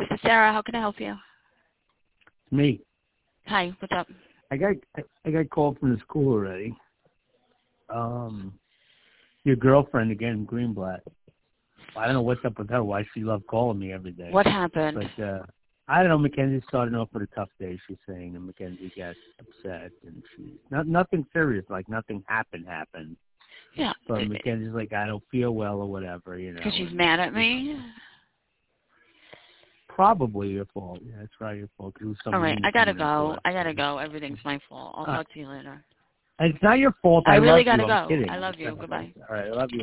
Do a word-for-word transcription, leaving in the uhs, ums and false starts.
This is Sarah. How can I help you? It's me. Hi. What's up? I got I got called from the school already. Um, your girlfriend again, Greenblatt. I don't know what's up with her. Why she loved calling me every day. What happened? But uh, I don't know. Mackenzie's starting off with a tough day. She's saying, and Mackenzie got upset, and she not nothing serious, like nothing happened happened. Yeah. But Mackenzie's like, I don't feel well or whatever, you know. Because she's mad at me. Probably your fault. Yeah, it's probably your fault. It was All right, I gotta go. Report. I gotta go. Everything's my fault. I'll Uh, talk to you later. It's not your fault. I, I really love gotta you. go. I'm kidding. I love you. Goodbye. All right, I love you.